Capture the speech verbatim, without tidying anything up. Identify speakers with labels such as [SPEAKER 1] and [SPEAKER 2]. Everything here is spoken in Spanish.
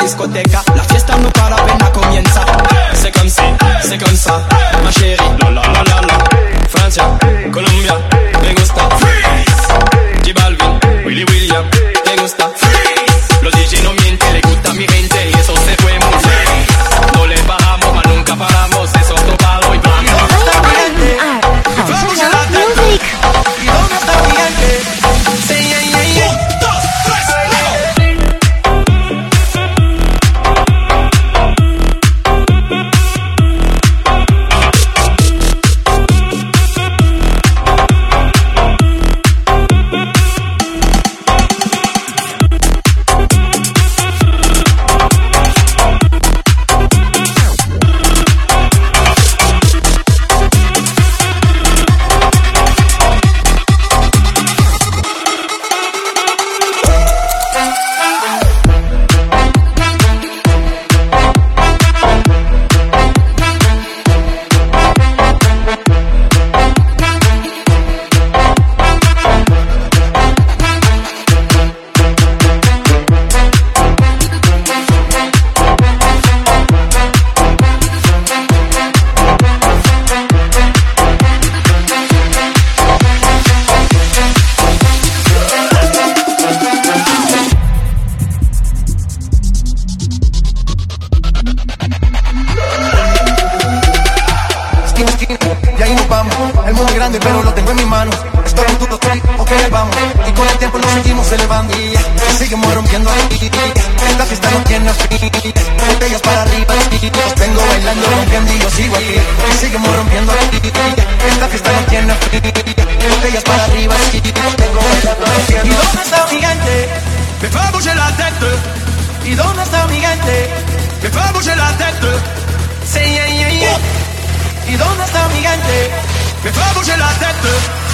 [SPEAKER 1] discoteca, la fiesta no para, apenas comienza. C'est comme si, c'est comme ça, ma chérie, la la la la la. Francia, Colombia, me gusta. Freeze. J Balvin, Willy William, me gusta. Freeze. Los D J no mienten, le gusta a mi gente y eso se fue muy bien. No le bajamos, mas nunca paramos, eso topado y vamos. ¿Y dónde está mi gente? Sí, yeah, yeah, yeah. Un, dos, tres,
[SPEAKER 2] pero lo tengo en mis manos. Estoy en tu estoy, ok, vamos. Y con el tiempo nos seguimos elevando y seguimos rompiendo ahí. Esta fiesta no tiene fin. Botellas para arriba y los tengo bailando, rompiendo y yo sigo aquí. Y seguimos rompiendo ahí. Esta fiesta no tiene fin. Botellas para arriba y los tengo bailando, rompiendo. ¿Y dónde está mi gente? Me fait bouger la tête. ¿Y dónde está mi gente? Me fait bouger la tête. Say yeah, yeah, yeah. ¿Y dónde está mi gente? Me fait bouger la tête.